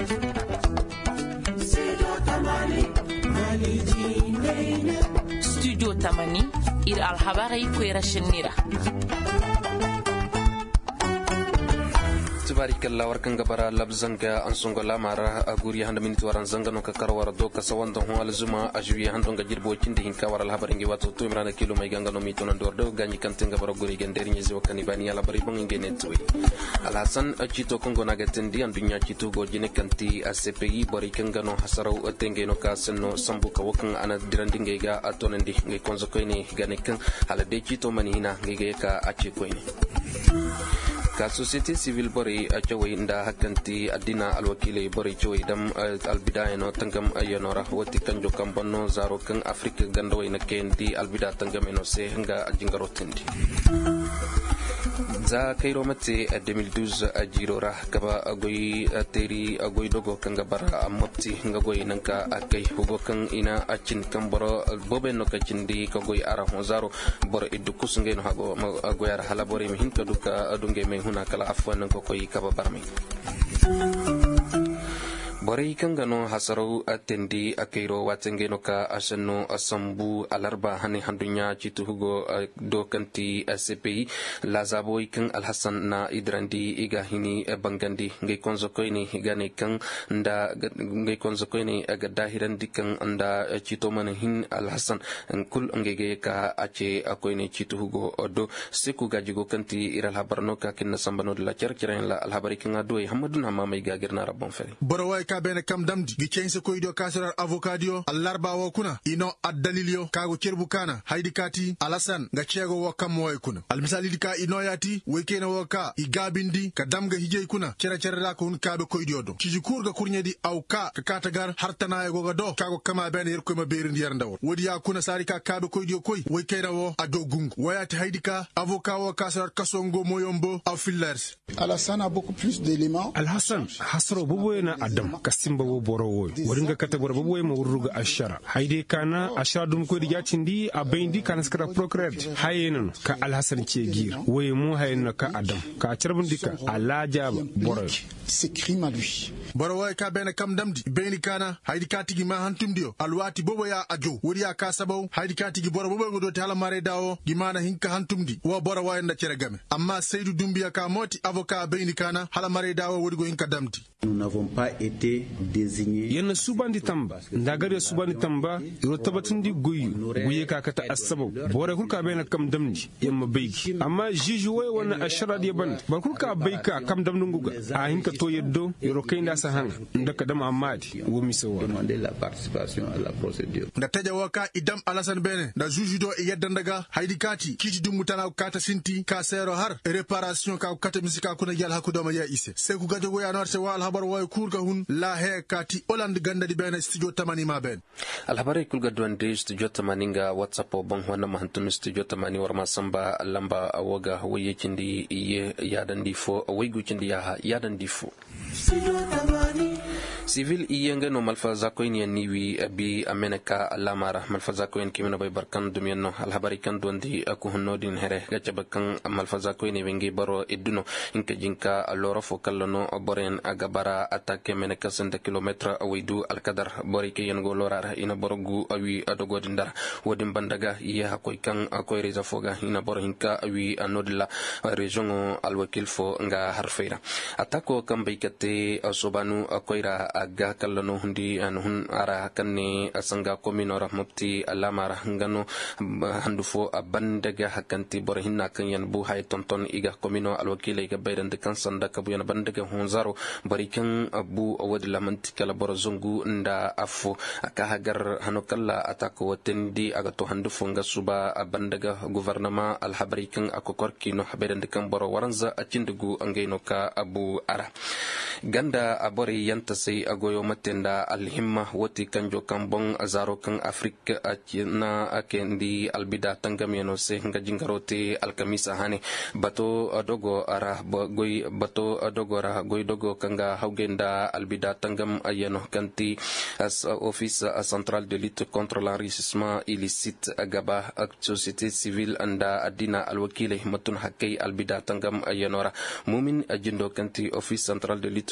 Studio Tamani ir alhabari kwera shinira. Tabarikalla warkan gabara labzanga ansongola mara aguri handa minute waran zangano ka karwara do ka sawanda ho alzuma ajwi hando nga jirbo cinde hinka waral habaringi wato to imrana kilo may gangano mito nan dordo ganyi kantenga bara guri genderi nyezo kanibani ala bari bangi genetwe alhasan achito kongo nagatendi andunya chito go jine kanti ACPI bari kangano hasarau atenge no ka senno sambu ka wakan ana dirandinge ga atonendi ngai konzo koini ganekan ala de chito manina ngai ka achi koini ka société civile bari a cawai nda hakanti adina alwakile bari cawai dam albidaya no tangam ayanora wati kanjo kambanno zaro kan afrika gandawai na kendi albida tangam eno se nga jingarotindi za kairo mate a 2012 a jirora gaba agoy teri agoy dogo kan gabara amopti ngagoy nanka akay hugo kan ina acin kan boro bobe no kacindi kagoy ara honzaro boro idukus ngeno hago agoy ara halabore mi hinka duka adunge me huna kala afwan ko koy kaba barmi bari kangano hasarau atendi akairo watengeno ka asano asambu alarba hani handunya citu hugo do kanti ACPI lazabo ikan alhasan na idrandi iga hini bangandi ngai konzo koini gane kan nda ngai konzo koini aga dahirandi kan anda cito manahin alhasan kul ngege ka ace akoini citu hugo do seku gajigo kanti iral habarno ka kinna sambano la cerceren la alhabari kan ado hamadun hamamai gagirna rabon fere ka bene kam damdi gi cense koydo kasirar avocadio allarba wo kuna ino addalilio kago cerbu kana haydi kati alasan ga cego wo kam wo kuna almisali dika ino yati wekena wo ka igabindi ka damga hijey kuna cera da ko hun kabe koydo do ciji kurga kurnyedi aw ka katagar hartana go do kago kama bene yer ko ma berin yar ndaw wodi ya kuna sari ka kabe koydo koy wekena wo ado gungu wayati haydi ka avocat wo kasirar kasongo moyombo aw fillers Alassane a beaucoup plus d'éléments. Alhasan hasro bubuena adam kasimba wo borowo waringa kategori bubuwe mo ruga ashara haide kana ashara dum ko diga cindi a bayndi kana skara procureur hayenen ka Alhasan ce gir woy mu hayena ka adam ka carbun dika alaja boro C'est crime à lui. borowo ka bene kam damdi beni kana haydi katigi ma hantumdio alwati bobo ya ajo wodi ya ka sabaw haydi katigi boro bobo ngodo tala mare dawo gimana hinka hantumdi wo borowo en da cere game amma Seydou Doumbia ka moti avocat beni kana hala mare dawo wodi go hinka damdi. Nous n'avons pas été désignés. Yana subandi tamba ndagare subandi tamba ro tabatindi guye ka kata asabo bore kulka bena kam damni yamma bayki amma jiju way wana ashara di ban ba kulka bayka kam damnu nguga a hinka to yeddo ro kayna sa hanga ndaka dama amadi wo misawa Demander la participation à la procédure. da taja waka idam Alassane bene da juju do yedda ndaga haydi kati kiti dum mutana kata sinti ka sero har réparation ka kata misika kuna yal hakudama ya ise se ku gajo ya norse wal habar way kurga hun la he kati oland ganda di bene studio tamani ma ben alhabari kulga duande studio tamani nga whatsapp bon wana mahantun studio tamani warma samba lamba awoga waye cindi iye yadandi fo waygu cindi ya yadandi fo civil iyenga no malfa zakoin ya niwi abi amenaka alamara malfa zakoin kimena bay barkan dumyenno alhabari kan dondi aku honodin here gacha bakan malfa zakoin wengi baro eduno inka jinka aloro fo kallono boren agabara atake menaka senda kilometra awidu alkadar bori ke yengo lorara ina borogu awi adogodindar wodim bandaga iya hakoy kan akoy reza foga ina boro hinka awi anodla region alwakil fo nga harfeira atako kambaykate asobanu akoyra aga kallano hundi hun ara kanne asanga kominora mupti alamara ngano handufo abandaga hakanti bor hinna kan yan bu hay tonton iga komino alwakile ga baydan de kan sanda kabu yan bandaga hunzaro barikan abu awad lamanti kala bor zongu nda afu aka hagar hanokalla atako watendi aga to handufo ngasuba abandaga gouvernement alhabrikan akokorki no baydan de kan bor waranza acindugu angeno ka abu ara ganda abori yanta sai agoyo matenda alhimma wati kanjo kambon azaro kan afrika na akendi albida tangameno se nga jingarote alkamisa hane bato adogo ara goy bato adogo ra goy dogo kanga haugenda albida tangam ayano kanti as office central de lutte contre l'enrichissement illicite agaba société civile anda adina alwakile matun hakkay albida tangam ayanora mumin ajindo kanti office central de lutte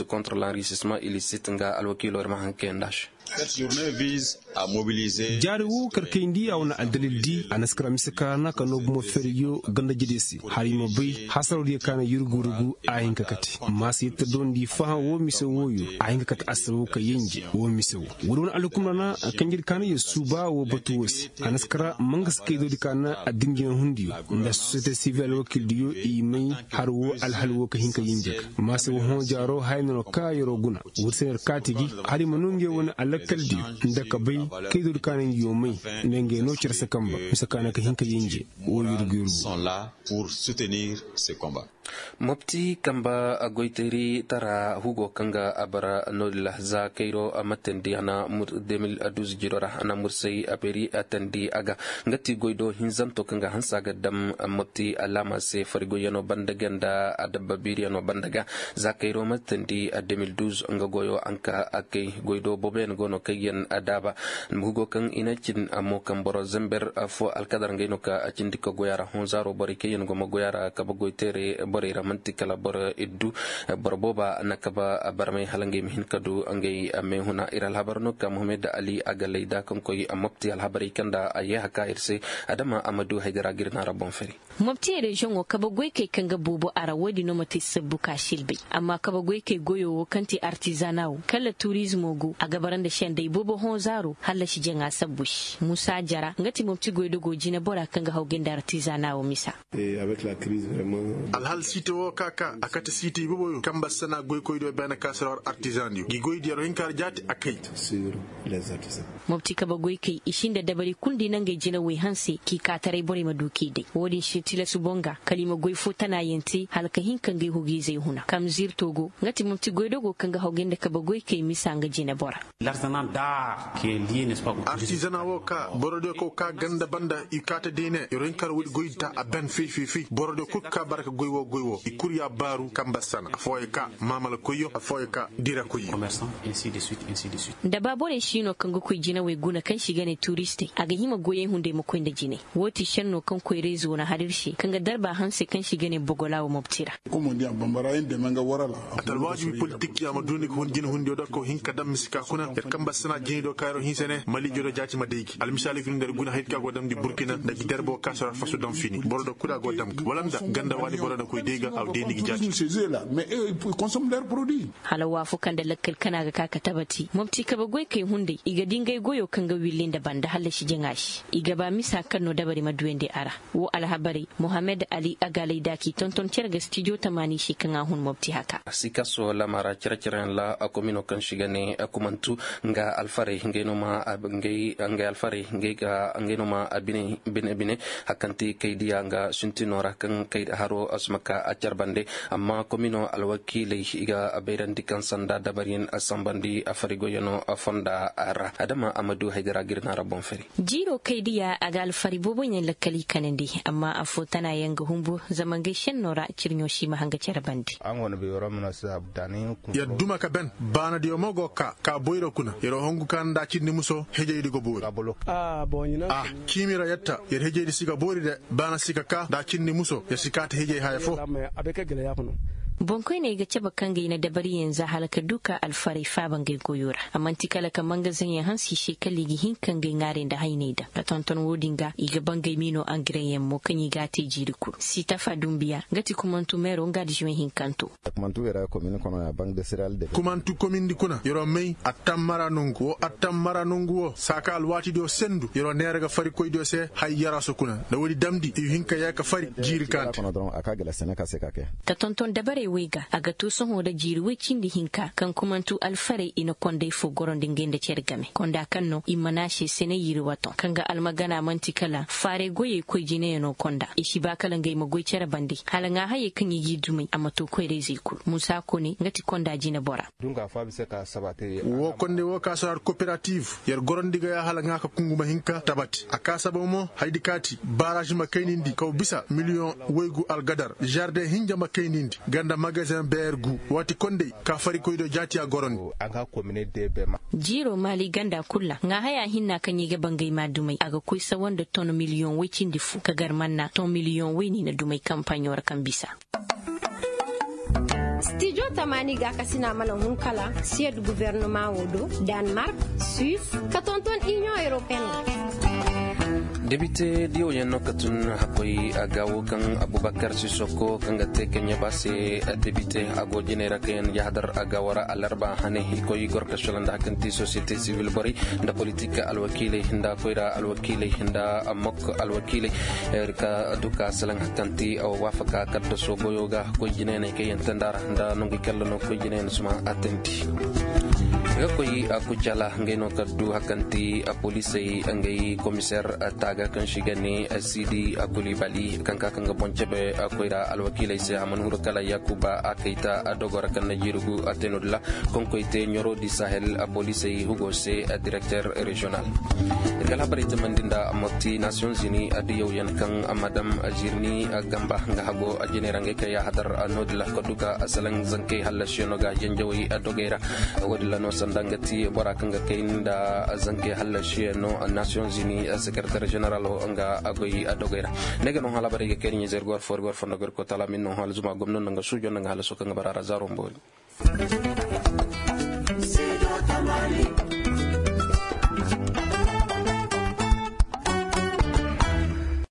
lutte contre l'enrichissement illicite nga alwakilo mahankendash. Cette journée vise à mobiliser jaru karkendi awna aldalildi anaskara misakana kanob mo feriyo ganda jidesi harima bay hasarudi kana yurgurugu ayinka kati mas yetta dondi fa wo miso woyo ayinka kati asawu ka yenje wo miso wurun alukumana kanjir kana yesuba wo batu wosi anaskara mangas kaydo dikana adinjin hundiyo nda société civile wakildiyo imay harwo alhalwo ka hinka yenje mas wo hon jaro hayno ka yoroguna wursener katigi harima nunge wona alakaldi ndaka bay kaydo dikana yomay nenge no cirsa kamba misakana ka hinka yenje wo yurguru sont là pour soutenir ce combat. Mopti kamba agoiteri tara hugo kanga abara nodila za kairo amatendi ana 2012 jirora ana mursai aperi atendi aga ngati goido hinzanto kanga hansaga dam mopti alama se farigo yano bandaganda adabba biriano bandaga za kairo amatendi 2012 nga goyo anka akay goido boben gono kayen adaba hugo kang inachin amo kamboro zember fo alkadar ngeno ka acindiko goyara honzaro bari kayen go magoyara kabagoitere bari ramanti kala bor iddu bor boba nakaba barmay halange min kadu angay ame huna iral habarno ka Muhammad Ali agalayda kon koy mopti al habari kanda aye haka irse adama Amadou Haydara girna rabon feri mopti region o kabagoy ke kanga bubu ara wodi no mati sabuka shilbe amma kabagoy ke goyo kanti artisanal kala tourisme go agabaranda shende bobo honzaro halla shi jenga sabush Musa Jara ngati mopti goydo gojina bora kanga hawgenda artisanal misa et avec la crise vraiment alhal sito kaka akata siti bobo kamba sana goy koydo bana kasar artisan yu gi goydi ro hinkar jati akay sur les artisans mopti kabagoy ke ishinda dabari kundi nange jina we hanse ki katare bore maduki de wodi shitila subonga kalima goy fotana yenti halka hinkange hugi zai huna kam zir togo ngati mopti goydo go kanga hawgenda kabagoy ke misanga jina bora l'artisanat d'art qui est lié n'est-ce pas artisanat woka borode ko ka ganda banda ikata dene ro hinkar wodi goyta a ben fi borode ko ka baraka goywo ikuriya baru kambasana afoyka mamala koyo afoyka dira koyo commerçant ainsi de suite da babore shino kango koy jina we guna kan shiga ne touriste aga hima goyen hunde mo koynda jine woti shanno kan koy rezo na hadirshi kanga darba hanse kan shiga ne bogolawo mobtira comme dia bambara inde manga warala atalwaji politique ya maduni ko jina hunde do ko hinka dam misika kuna ya kambasana jini do kayro hinsene mali jodo jati madegi al misali fin der guna hitka go dam di burkina da derbo kasara fasu dam fini bordo kuda go dam walanda ganda wani bordo koy dega aw deni gi jati mais ils consomment leurs produits halawa fukan da lakkal kana ga kaka tabati mobti kaba goy kai hunde iga dingay goyo kanga willinda banda halashi jengashi iga ba misa kanno dabari maduwende ara wo alhabari Muhammad Ali agalay daki tonton cerga studio tamani shi kan hun mobti haka sikaso la mara cerceren la akomino kan shigane akumantu nga alfare ngeno ma ngay alfare ngega ngeno ma bine hakanti kaydiya nga suntinora kan kayd haro asmaka acarbande amma komino alwakile iga abeirandi kan sanda dabarin asambandi afarigo yano afonda ara adama Amadou Haydara girna rabon feri jiro kaydiya aga alfari bobo nyen lakali kanandi amma afotana yanga humbu zaman gaishen nora cirnyo shi mahanga cerabandi an wona be yoro mino sabdani ya duma ka ben bana dio mogo ka boyro kuna yero hongu kan da cinni muso hejeydi go boori bonyina kimira yatta yer hejeydi siga boori de bana siga ka da cinni muso ya sikata hejey haya fo abeka gele yafuno bonkoy ne ga caba kangai na dabari yanzu halaka duka alfari faban gai goyora amma tikala kan mangazin ya hansi shekali gi hinkan gai ngare da haine da ka tonton wodinga iga bangai mino angren mo kanyi gate jiriku sita fadumbiya gati kumantu mero ngadi jwen hinkanto kumantu era commune kono ya banque de céréales de kumantu commune di kuna yoro mei atammara nungu saka alwati do sendu yoro nerga fari koy do se hay yara so kuna da wodi damdi hinka ya ka fari jirikan kono don akaga la senaka se kake ka tonton dabare wega aga to son hoda jirwe cindi hinka kan kumantu alfare ina konde fo goronde ngende cergame konda kanno imanashi sene yiri wato kanga almagana mantikala fare goye ko jine no konda ishi bakala ngai magoy cera bandi halanga haye kan yi dumai amma to ko rezi ku musa ko ne ngati konda jina bora dunga fa bi seka sabate wo konde wo kasar cooperative yer gorondiga ya halanga ka kunguma hinka tabati akasa bomo haidikati barrage makaynindi ko bisa million weygu algadar jardin hinja makaynindi ganda magasin bergu wati konde ka fari koydo jati a goron anga commune de bema jiro mali ganda kulla nga haya hinna kan yige bangai ma dumai aga kuisa wanda ton million wecin difu ka garmanna ton million weni na dumai kampanyor kan bisa studio tamani ga kasina mana hunkala sied gouvernement wodo Danemark Suisse katonton Union Européenne député dio yenno katun hakoy agawo kan Abubakar Sissoko kanga tekenya base député ago genera ken yahdar agawara alarba hane koy gorka sholanda kanti société civile bari nda politique alwakile hinda koyra alwakile hinda amok alwakile erka duka salang kanti aw wafaka kaddo sogo yoga koy jinene ke yentandara nda nongi kello no koy jinene suma atenti koy akujala ngeno kaddu hakanti police ngay commissaire taga kan shigani Sidi Kulibali kanka kanga bonchebe koyra alwakile se amanuro kala Yakuba akaita adogora kan jirugu atenudla konkoite nyoro di Sahel police Hugo se directeur régional kala barite mandinda amoti Nations Unies adiyo yan kan madam Jirni Gamba nga hago ajenerange kaya hadar anodla koduka asalang zanke halashonoga jenjawi adogera wadla no sandangati barakanga keinda zanke halashino Nations Unies secrétaire général nga agoyi adogera nega no hala bare ke kenyi zer gor for gor fondo gor ko tala min no hala zuma gomno nga sujo nga hala so nga barara zaro mbol